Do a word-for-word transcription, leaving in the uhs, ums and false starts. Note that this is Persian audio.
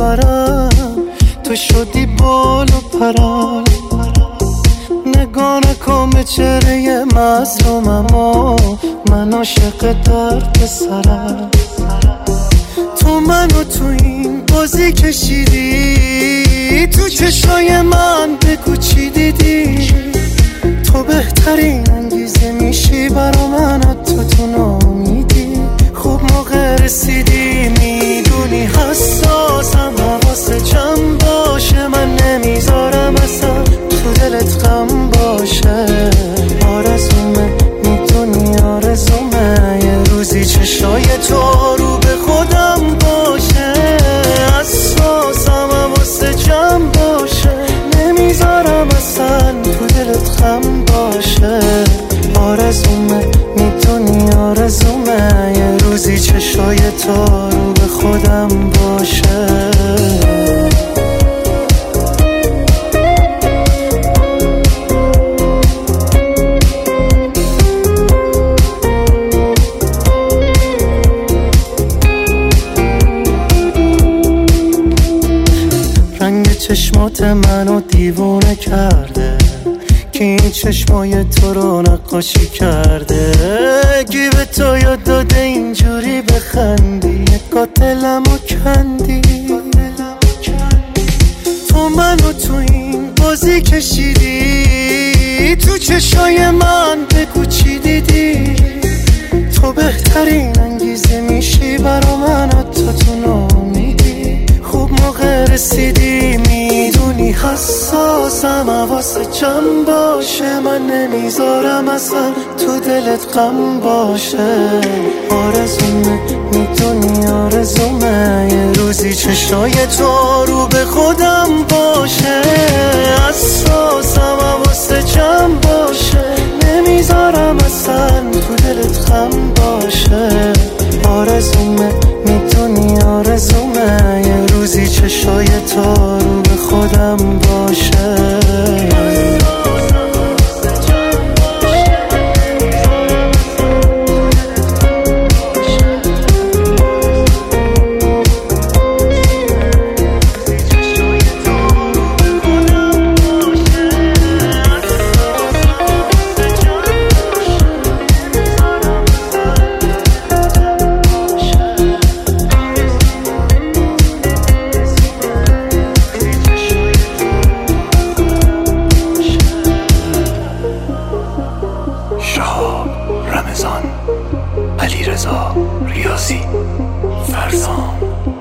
ببرم، تو شدی بال و پرم. نگاه نکن به چهره مظلومم و من عاشق درد سرم. تو منو تو این بازی کشیدی، تو چشای من بگو چی دیدی. تو بهترین انگیزه میشی برا من، حتی تو نامیدی. خوب موقع رسیدی، میدونی حساسم، حواست جمع باشه. من نمیذارم اصلا تو دلت غم باشه. آرزومه میدونی آرزومه یه روزی چشای تو رو به خودم باشه. حساسم، حواست جمع باشه. نمیذارم اصلا تو دلت غم باشه. آرزومه میدونی آرزومه یه روزی چشای تو رو به خودم باشه. رنگ چشمات منو دیوونه کرده، که این چشمای تو رو نقاشی کرده. کی به تو یاد داده اینجوری بخندی، قاتلمو کندی. تو منو تو این بازی کشیدی، تو چشای من بگو چی دیدی. تو بهترین انگیزه میشی برا من، حتی تو نامیدی. خوب موقع رسیدی، میدونی حساسم، حواست جمع باشه. من نمیذارم اصلا تو دلت غم باشه. آرزومه میدونی آرزومه یه روزی چشای تو رو به خودم باشه. حساسم، حواست جمع باشه. نمیذارم اصلا تو دلت غم باشه. آرزومه میدونی آرزومه یه روزی چشای تو رو به خودم باشه. رمضان، علیرضا ریاضی، فرزان.